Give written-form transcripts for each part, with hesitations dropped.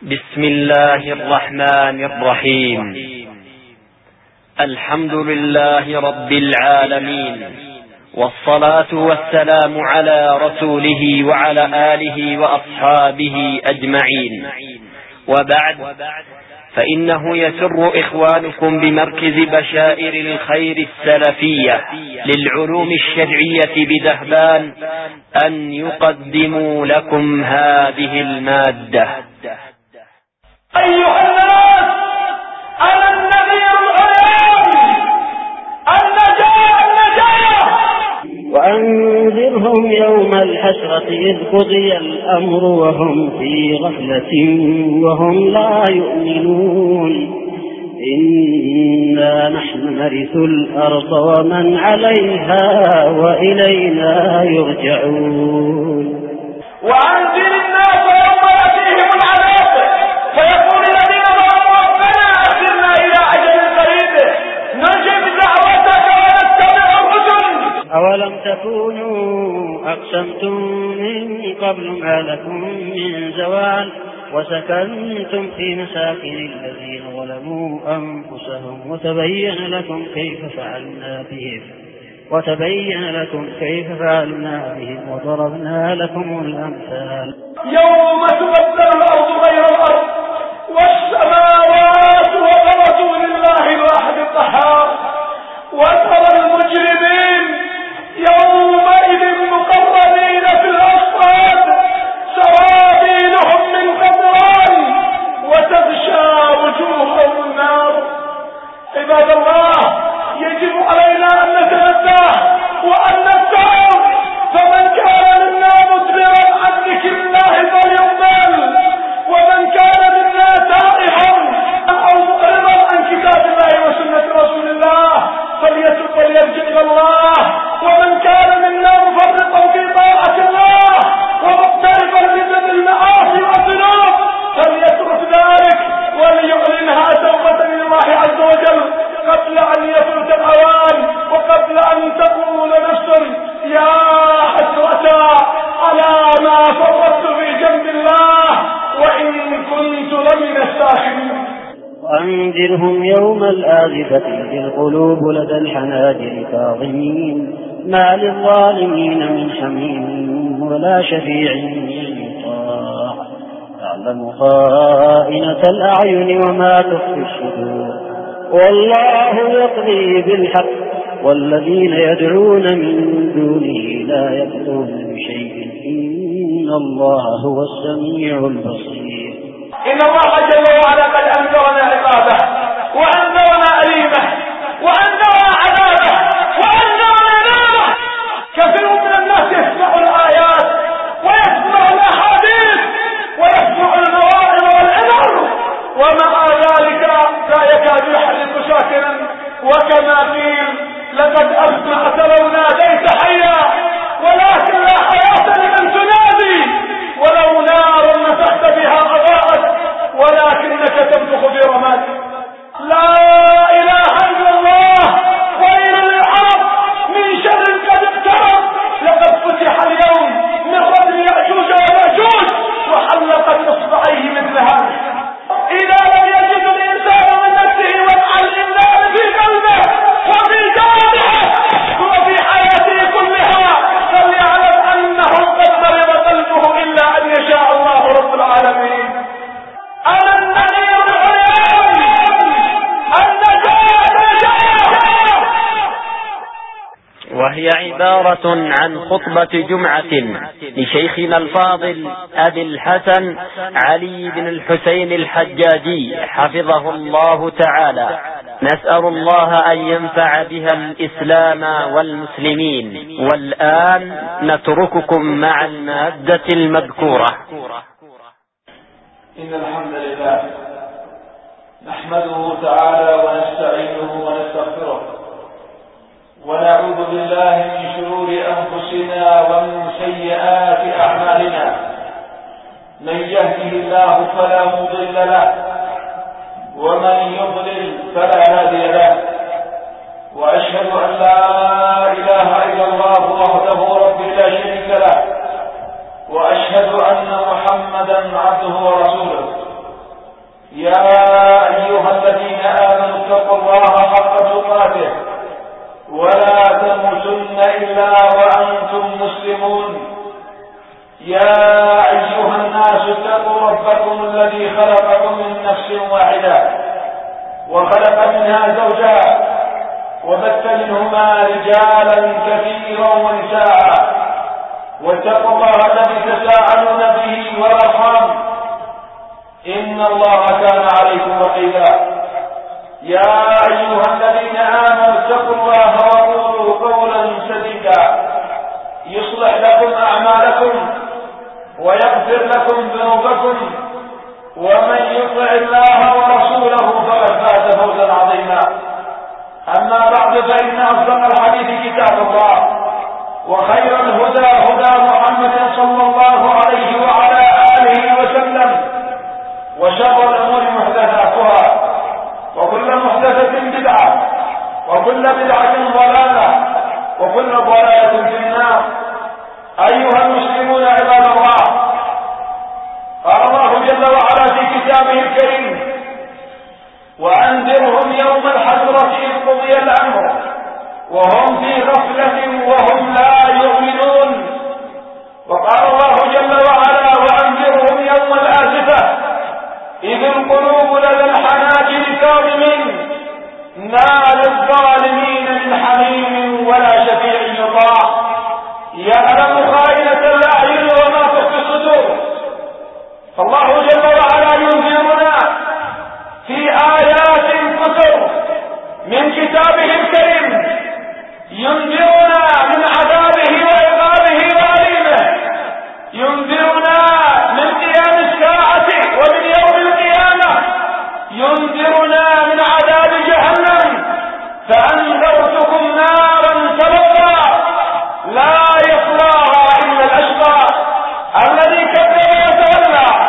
بسم الله الرحمن الرحيم. الحمد لله رب العالمين، والصلاة والسلام على رسوله وعلى آله وأصحابه أجمعين، وبعد، فإنه يسر إخوانكم بمركز بشائر الخير السلفية للعلوم الشرعية بدهبان أن يقدموا لكم هذه المادة. أيها الناس، أنا النذير العريان، النجاة. وأنذرهم يوم الحسرة إذ قضي الأمر وهم في غفلة وهم لا يؤمنون. إنا نحن نرث الأرض ومن عليها وإلينا يرجعون. وأنذر الناس يوم يأتيهم العذاب فيقول الذين ظلموا ربنا أخرنا إلى أجل قريب نجب دعوتك ونتبع الرسل. أولم تكونوا أقسمتم من قبل ما لكم من زوال وسكنتم في مساكن الذين ظلموا أنفسهم وتبين لكم كيف فعلنا بهم وضربنا لكم الأمثال. يوم تبدل الأرض غير الأرض والسماوات وبرزوا لله الواحد القهار، وترى المجرمين يومئذ مقرنين في الأصفاد سرابيلهم من قطران وتغشى وجوههم النار. عباد الله، يجب علينا أن نتنبه وأن نتعظ، فمن كان منا مدبرا عن ذكر الله فليقبل، ومن كان منا تائها أو مؤرضا عن كتاب الله وسنة رسول الله فليتب وليرجع إلى الله، ومن كان منا مفرطا في طاعة الله ومقترفا بالمعاصي والذنوب فليترك ذلك وليعلنها توبة لله عز وجل قبل أن يفوت الأوان وقبل أن تقول نفس يا حسرة على ما فرطت في جنب الله وإن كنت لمن الساخرين. وأنذرهم يوم الآزفة إذ القلوب لدى الحناجر كاظمين ما للظالمين من حميم ولا شفيع يطاع يعلم خائنة الأعين وما تخفي الصدور والله يقضي بالحق والذين يدعون من دونه لا يقضون بشيء إن الله هو السميع البصير. إن الله جل وعلا قد أنذرنا عقابه وأنذرنا أليمه وأنذرنا عذابه وأنذرنا ناره. كثير من الناس يسمع الآيات ويسمع الأحاديث ويسمع المواعظ والعبر ومع ذلك لا يكاد يحرك ساكنا، وكما قيل لقد أسمعت لو ناديت حيا ولكن لا حياة لمن تنادي، ولو نار مسحت بها أضاءت ولكنك تنفخ في رماد. لا إله إلا الله. ويل للعرب من شر قد اقترب. لقد فتح اليوم من ردم يأجوج ومأجوج وحلقت إصبعيه مثل هذا. إذا لم يجد الإنسان من نفسه وضع الإنسان في قلبه وفي جوارحه وفي حياته كلها فليعلم أنه قد مرض قلبه إلا أن يشاء الله رب العالمين. أنا النذير العريان، النجاة. وهي عبارة عن خطبة جمعة لشيخنا الفاضل أبي الحسن علي بن الحسين الحجاجي حفظه الله تعالى، نسأل الله أن ينفع بها الإسلام والمسلمين. والآن نترككم مع المادة المذكورة. إن الحمد لله نحمده تعالى ونستعينه ونستغفره ونعوذ بالله من شرور أنفسنا ومن سيئات أعمالنا. من يهده الله فلا مضل له ومن يضلل فلا هادي له، وأشهد أن لا إله إلا الله وحده رب لا شريك له، وأشهد أن محمدا عبده ورسوله. ربكم الذي خلقكم من نفس واحدة وخلق منها زوجها وبث منهما رجالا كثيرا ونساء واتقوا الله الذي تساءلون به والأرحام إن الله كان عليكم رقيبا. يا أيها الذين آمنوا اتقوا الله وقولوا قولا سديدا يصلح لكم أعمالكم ويغفر لكم ذنوبكم ومن يطع الله ورسوله فقد فاز فوزا عظيما. أما بعد فإن أصدق الحديث كتاب الله وخير الهدى هدى محمد صلى الله عليه وعلى آله وسلم وشر الأمور محدثاتها وكل محدثة بدعة وكل بدعة ضلالة وكل ضلالة في النار. أيها المسلمون عباد الله، قال الله جل وعلا في كتابه الكريم: وأنذرهم يوم الحسرة إذ قضي الأمر وهم في غفلة وهم لا يؤمنون. وقال الله جل وعلا: وأنذرهم يوم الآزفة إذ القلوب لدى الحناجر كاظمين ما للظالمين من حميم ولا شفيع يطاع يعلم خائنة الأعين وما تخفي الصدور. فالله جل وعلا ينذرنا في آيات كثر من كتابه الكريم، ينذرنا من عذابه وعقابه وأليمه، ينذرنا من قيام الساعة ومن يوم القيامة، ينذرنا من عذاب جهنم. فأنذرتكم نارا تلظى لا يصلاها إلا الأشقى الذي كذب وتولى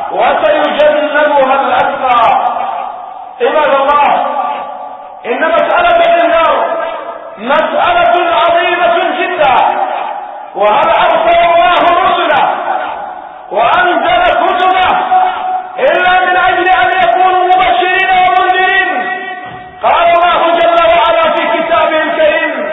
وسيجنبها الأتقى. عباد الله، إن مسألة الإنذار مسألة عظيمة جدا، وهل أرسل الله رسله وأنزل كتبه إلا من أجل أن يكونوا مبشرين ومنذرين. قال الله جل وعلا في كتابه الكريم: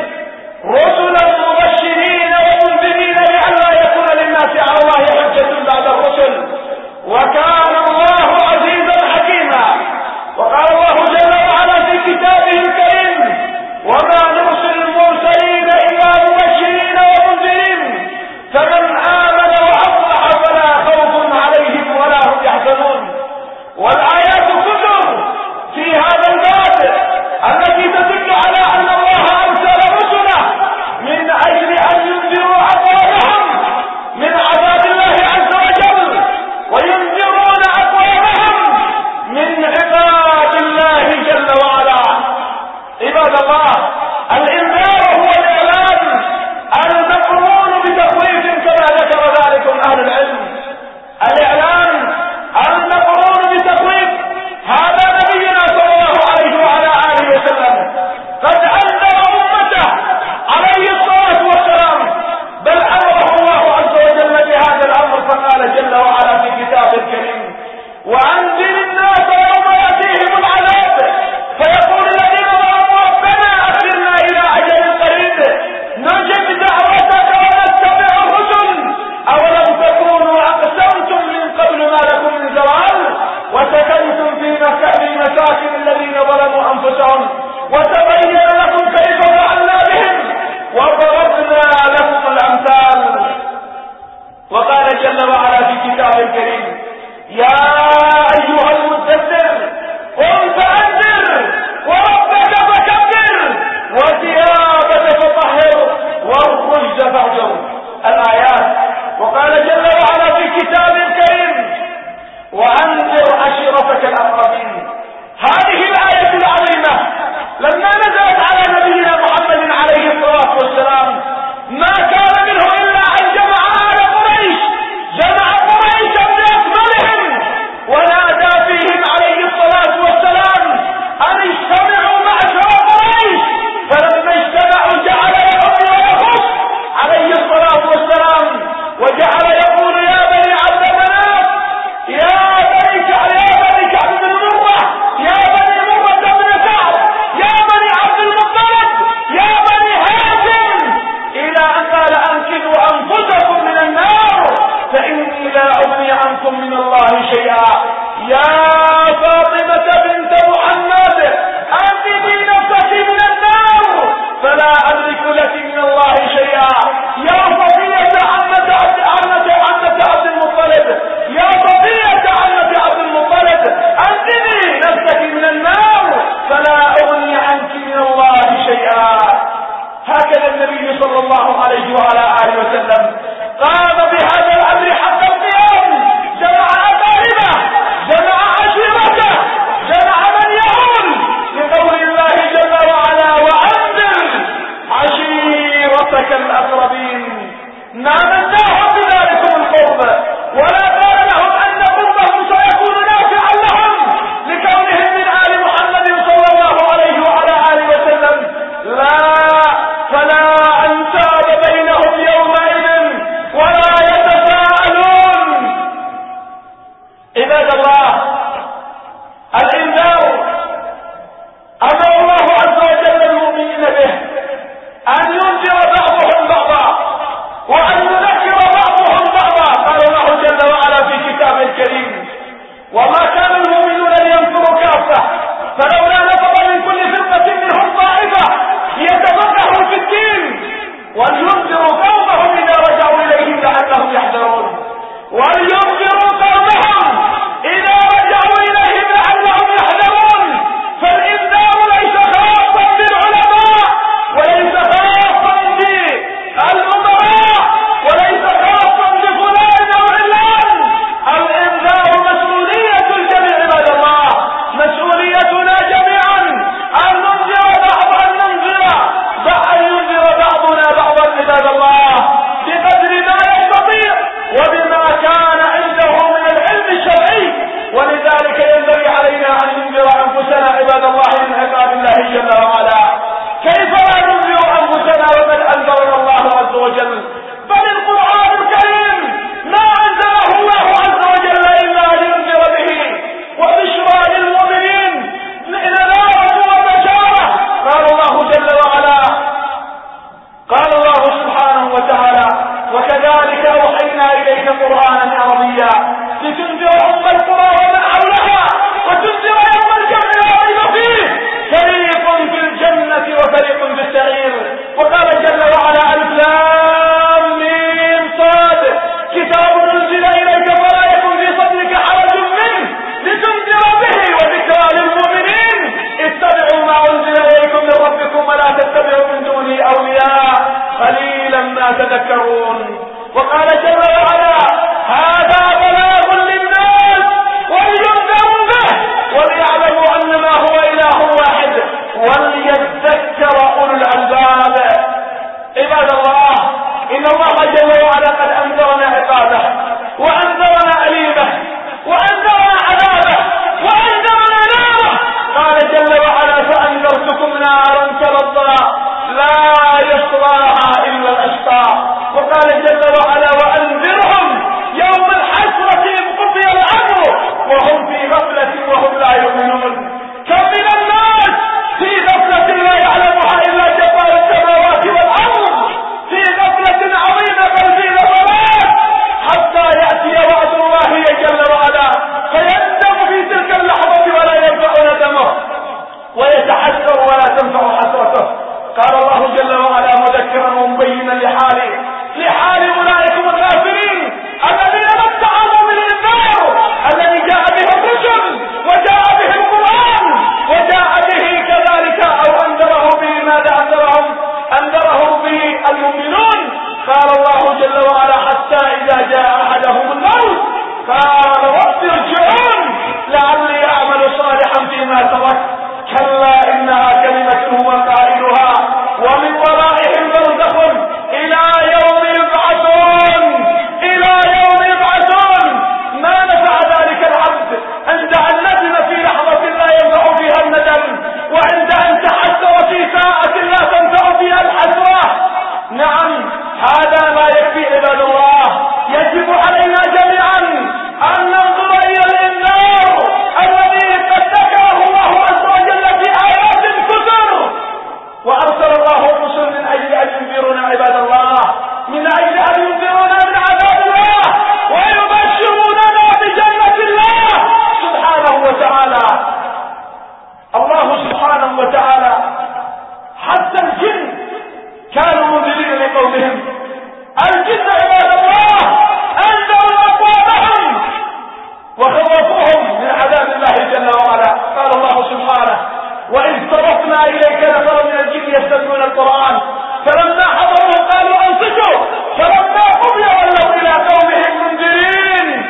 رسلا مبشرين ومنذرين لئلا يكون للناس على الله حجة بعد الرسل وكان الله عزيزا حكيما. وقال الله جل وعلا في كتابه الكريم: وما نرسل المرسلين إلا مبشرين ومنذرين فمن آمن وأصلح فلا خوف عليهم ولا هم يحزنون. والآيات كثر في هذا الباب التي تدل على أن الله أرسل رسله من أجل أن ينذروا أقوامهم من عذاب الله عز وجل وينذرون أقوامهم من عقاب الله جل وعلا. عباد الله، الإنذار هو الإعلان المقرون بتخويف كما ذكر ذلك أهل العلم. الإعلان المقرون بتخويف، هذا نبينا صلى الله عليه وعلى آله وسلم قد أنذر أمته عليه الصلاة والسلام، بل أمره الله عز وجل بهذا الأمر فقال جل وعلا في كتابه الكريم: وأنذر الناس يوم يأتيهم العذاب فيقول الذين ظلموا ربنا أخرنا إلى أجل قريب نجب دعوتك ونتبع الرسل أولم تكونوا أقسمتم من قبل ما لكم من زوال وسكنتم في مساكن الذين ظلموا أنفسهم وتبين لكم كيف فعلنا بهم وضربنا لكم الأمثال. وقال جل وعلا في كتابه الكريم: يا أيها المدثر قم فأنذر وربك فكبر وثيابك فطهر والرجز فاهجر. الآيات. وقال جل وعلا في كتابه الكريم: وأنذر عشيرتك الأقربين. هذه الآية العظيمة لما نزلت على نبينا محمد عليه الصلاة والسلام ما كان منه إلا أن جمع أهل قريش، جمع قريش بأكملهم ونادى فيهم عليه الصلاة والسلام أن اجتمعوا معشر قريش. فلما اجتمعوا جعل يدعو ويخص عليه الصلاة والسلام وجعل يقول: يا بني عبد مناف، يا بني كعب بن مرة، يا بني مرة بن كعب، يا بني عبد المطلب، يا بني هاشم، إلى أن من الله شيئا. يا فاطمة بنت محمد أنقذي نفسك من النار فلا أملك لك من الله شيئا. يا صفية عمة عبد المطلب، يا صفية عمة عبد المطلب أنقذي نفسك من النار فلا أغني عنك من الله شيئا. هكذا النبي صلى الله عليه وعلى آله وسلم قام بهذا الأمر حق القيام، جمع أقاربه، جمع عشيرته، جمع من يعول لقول الله جل وعلا وأنذر عشيرتك الأقربين. ما مناهم بذلكم القرب ولا قال لهم أن قربهم سيكون نافعا لهم لكونهم من آل محمد صلى الله عليه وعلى آله وسلم. لا، فلا أنساب بينهم يومئذ ولا يتساءلون. عباد الله، الإنذار أمر الله عز وجل المؤمنين به أن ينذر بعضهم بعضا وأن يذكر بعضهم بعضا. قال الله جل وعلا في كتابه الكريم وما كان المؤمنون لينفروا كافة فلولا نفر من كل فرقة منهم طائفة ليتفقهوا في الدين ولينذروا قومهم إذا رجعوا إليهم لعلهم يحذرون. ولينذروا قومهم إذا رجعوا إليهم لعلهم يحذرون. فالإنذار ليس خاصا بالعلماء وليس خاصا بالأمراء وليس خاصا بفلان أو علان. الإنذار مسؤولية الجميع عباد الله، مسؤوليتنا جميعا أن ننذر بعضنا بعضا عباد الله بقدر ما يستطيع وبما كان عنده من العلم الشرعي. ولذلك ينبغي علينا أن ننذر أنفسنا عباد الله من عقاب الله جل وعلا. كيف لا ننذر أنفسنا وقد أنذرنا الله عز وجل؟ بل القرآن الكريم ما أنزله الله عز وجل إلا لينذر به وبشرى للمؤمنين نذارة وبشارة. قال الله جل وعلا، قال الله سبحانه وتعالى وكذلك أوحينا إليك قرآنا عربيا لتنذر أم القرى ومن حولها وتنذر يوم الجمع لا ريب فيه فريق في الجنة وفريق في السعير. وقال جل وعلا ألف لام ميم صاد كتاب أنزل إليك فلا يكن في صدرك حرج منه لتنذر به وذكرى للمؤمنين. اتبعوا ما أنزل إليكم من ربكم ولا تتبعوا من دونه أولياء قليلا ما تذكرون. وقال جل وعلا هذا بلاغ للناس ولينذروا به وليعلموا أنما هو إله واحد وليذكر أولو الألباب. عباد الله، إن الله جل وعلا قد أنذرنا عقابه وأنذرنا أليمه وأنذرنا عذابه وأنذرنا ناره. قال جل وعلا فأنذرتكم نارا تلظى لا يصلاها إلا الأشقى. وقال جل وعلا وأنذرهم يوم الحسرة إذ قضي الأمر وهم في غفلة وهم لا يؤمنون. كم من الناس في غفلة لا يعلمها إلا جبار السماوات والأرض، في غفلة عظيمة بل في ضلال حتى يأتي وعد الله جل وعلا فيندم في تلك اللحظة ولا ينفع ندمه ويتحسر ولا تنفع حسرته. قال الله جل وعلا مذكرا ومبينا لحال أولئك الغافلين الذين ما اتعظوا بالإنذار الذي جاء به الرسل وجاء به القرآن وجاء به كذلك أو أنذره به ماذا أنذره به المؤمنون. قال الله جل وعلا حتى إذا جاء أحدهم الموت قال رب ارجعون لعلي أعمل صالحا فيما ترك كلا إنها كلمة هو قائلها ومن ورائهم برزخ إلى يوم يبعثون. ما نفع ذلك العبد عند أن ندم في لحظة لا ينفع فيها الندم وعند أن تحسر في ساعة لا تنفع فيها الحسرة. نعم، هذا ما يكفي عباد الله. يجب علينا جميعا أوحينا إليك نفرا من الجن يستمعون القرآن فلما حضروه قالوا أنصتوا فلما قضي ولوا إلى قومهم منذرين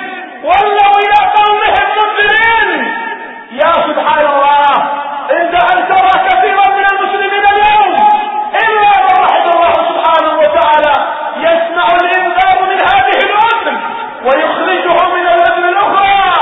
يا سبحان الله إن أن ترى كثيرا من المسلمين اليوم إلا من رحم الله سبحانه وتعالى يسمع الإنذار من هذه الأذن ويخرجه من الأذن الأخرى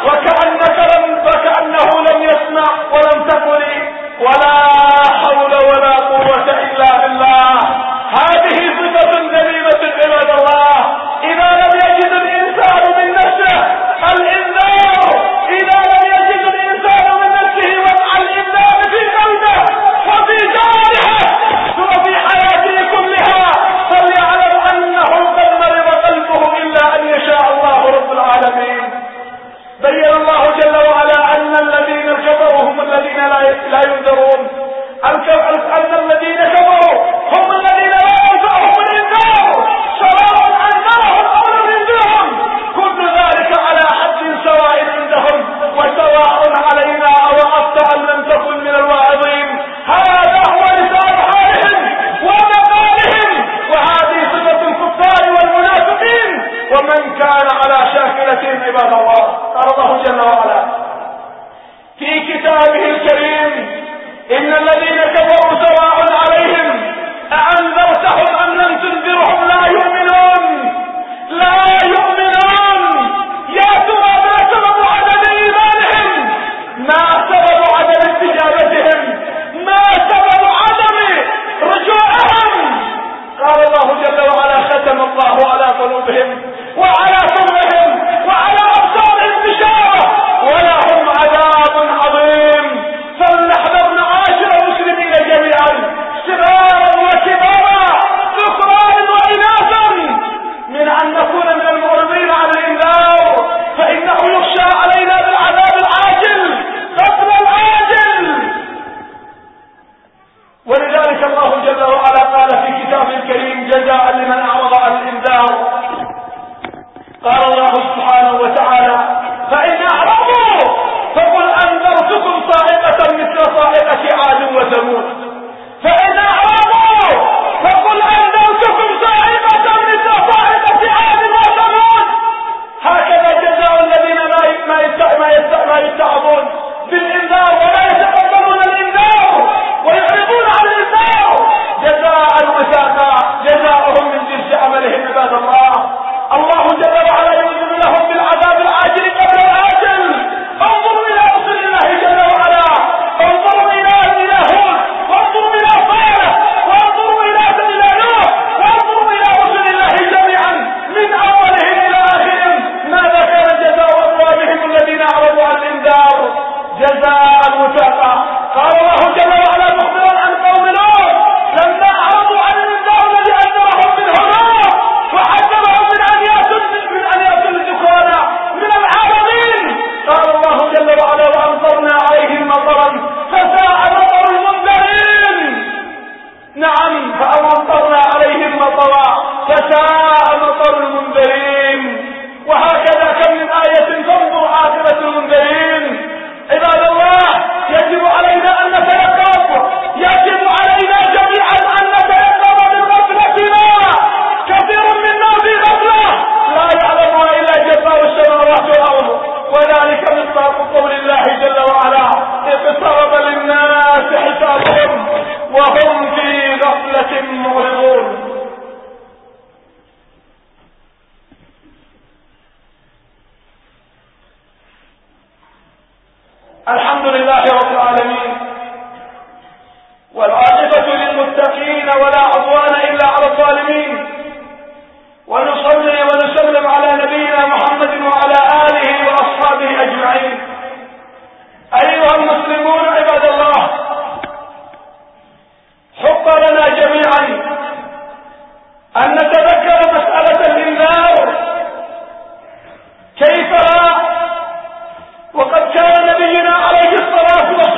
وكأنه لم يسمع ولم تقل ولا حول ولا قوة إلا بالله. هذه صفة ذميمة عباد الله. إذا لم يجد الإنسان من نفسه الإنذار، إذا لم يجد الإنسان من نفسه وضع الإنذار في قلبه وفي جوارحه وفي حياته كلها فليعلم أنه قد مرض قلبه إلا أن يشاء الله رب العالمين. بين الله جل وعلا أن الذين كفروا هم الذين لا ينذرون، أن الذين كفروا هم الذين لا ينفعهم الإنذار سواء أنذرهم أو لم ينذرهم، كل ذلك على حد سواء عندهم وسواء علينا أوعظت أم لم تكن من الواعظين. هذا هو لسان حالهم ومقالهم، وهذه صفة الكفار والمنافقين ومن كان على شاكلتهم عباد الله. قال الله جل وعلا في كتابه الكريم إن الذين كفروا سواء عليهم أأنذرتهم أم لم تنذرهم لا يؤمنون. يا ترى ما سبب عدم إيمانهم؟ ما سبب عدم استجابتهم؟ ما سبب عدم رجوعهم؟ قال الله جل وعلا ختم الله على قلوبهم وعلى سمعهم وعلى أبصارهم غشاوة ولهم عذاب عظيم. فلنحذر معاشر المسلمين جميعا صغارا وكبارا ذكرانا وإناثا من أن نكون من المعرضين عن الإنذار، فإنه يخشى علينا بالعذاب العاجل قبل الآجل. ولذلك الله جل وعلا قال في كتابه الكريم جزاء لمن أعرض عن الإنذار، قال الله سبحانه وتعالى فإن أعرضوا فقل أنذرتكم صاعقة مثل صاعقة عاد وثمود. فإن أعرضوا فقل أنذرتكم صاعقة مثل صاعقة عاد وثمود. هكذا جزاء الذين ما يتعظون بالإنذار ولا يتقبلون الإنذار ويعرضون عن الإنذار جزاء وثاقا جزاؤهم من جنس عملهم عباد الله. الله جل وعلا ينزل لهم بالعذاب العاجل قبل الآجل. انظروا إلى رسول الله جل وعلا، انظروا إلى هود، وانظروا إلى صالح، وانظروا إلى نوح، وانظروا إلى رسول الله جميعا من أولهم إلى آخرهم. ماذا كان جزاء أقوامهم الذين أعرضوا عن الإنذار؟ جزاء وثاقا. قال الله جل وعلا مخبرا عن قوم لوط لما أعرضوا عن الإنذار الذي أنذرهم منه لوط وحذرهم من أن يأتوا الذكران من العالمين. قال الله جل وعلا وأمطرنا عليهم مطرا فساء مطر المنذرين. نعم فأمطرنا عليهم مطرا فساء مطر المنذرين. وهكذا كم من آية تنظر عاقبة المنذرين. عباد الله يجب علينا أن نتيقظ، يجب علينا جميعا أن نتيقظ من غفلتنا. كثير منا في غفلة لا يعلمها إلا جبار السماوات والأرض، وذلك مصداق قول الله جل وعلا اقترب للناس حسابهم وهم في غفلة معرضون. الحمد لله رب العالمين والعاقبة للمتقين ولا عدوان إلا على الظالمين، ونصلي ونسلم على نبينا محمد وعلى آله وأصحابه أجمعين. أيها المسلمون عباد الله، حق لنا جميعا أن نتذكر مسألة الإنذار. كيف وقد كان نبينا عليه الصلاة والسلام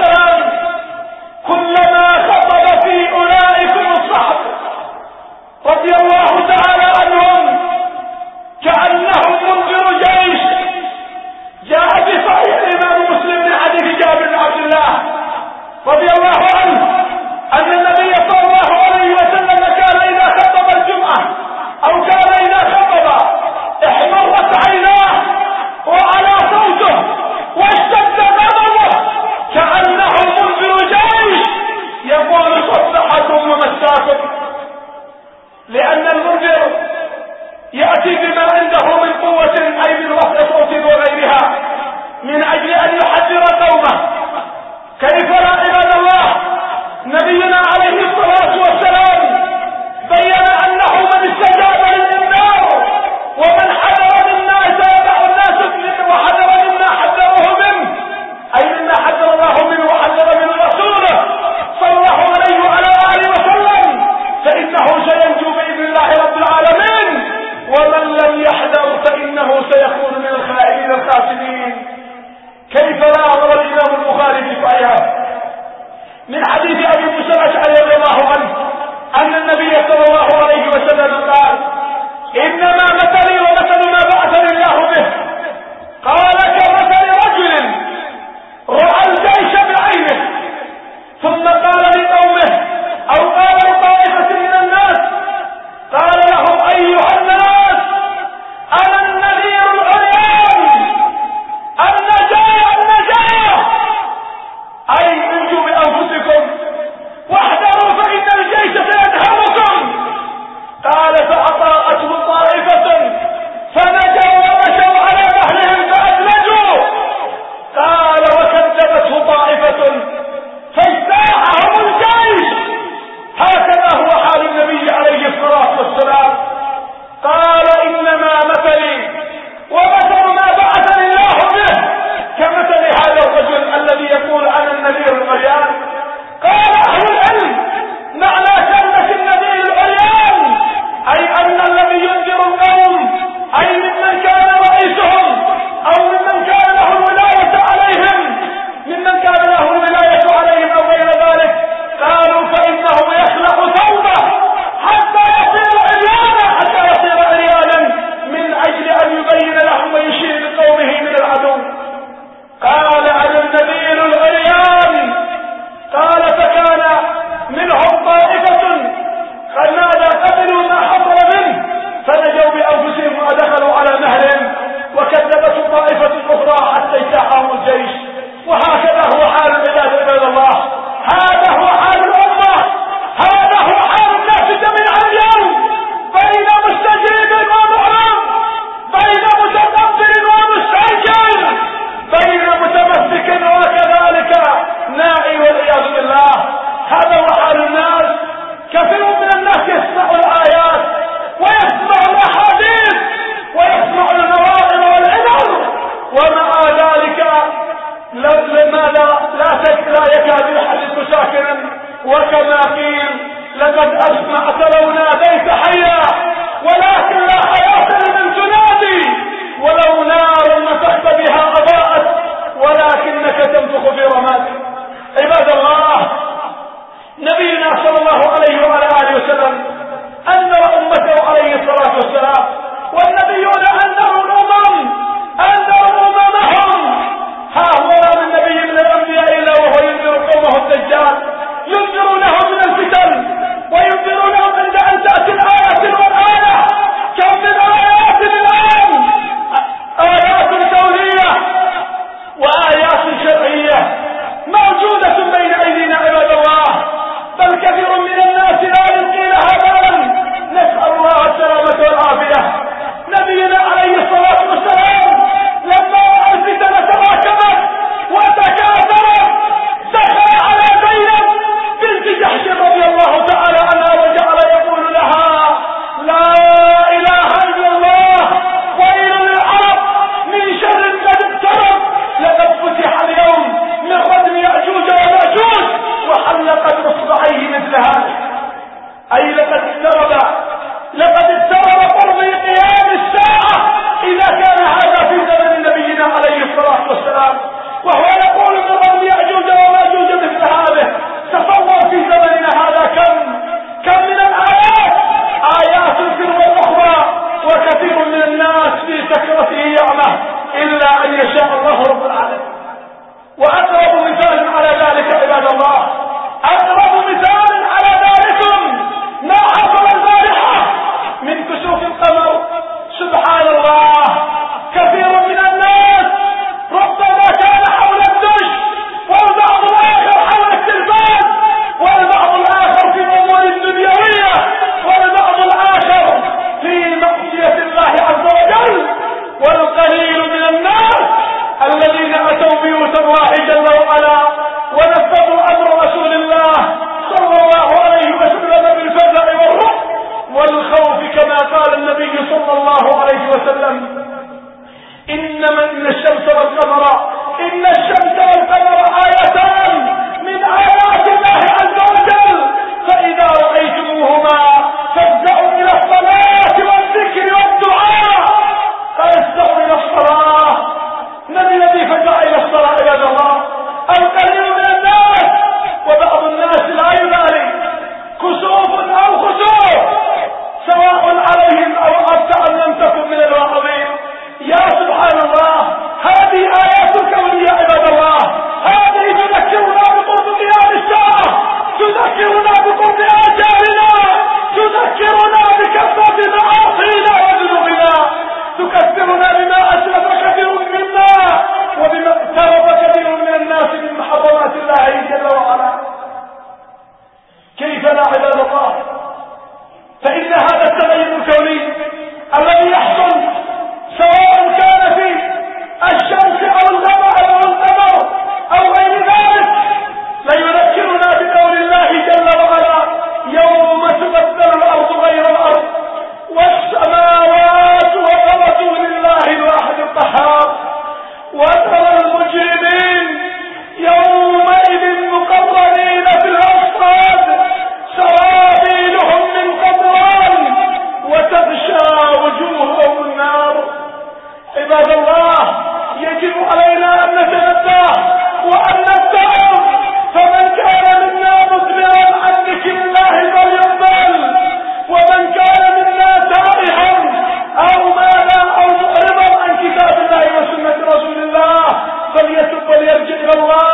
فلا عباد الله. فإن هذا التغير الكوني الذي يحصل سواء كان في الشمس أو القمر أو غير ذلك ليذكرنا بقول الله جل وعلا: يوم تبدل الأرض غير الأرض والسماوات وبرزوا لله الواحد القهار وترى المجرمين يومئذ مقرنين في الأصفاد سرابيلهم من قطران وتغشى وجوههم النار. عباد الله، يجب علينا أن نتنبه وأن نتعظ، فمن كان منا مدبرا عن ذكر الله فليقبل، ومن كان منا تائها أو مالا أو معرضا عن كتاب الله وسنة رسول الله فليتب وليرجع إلى الله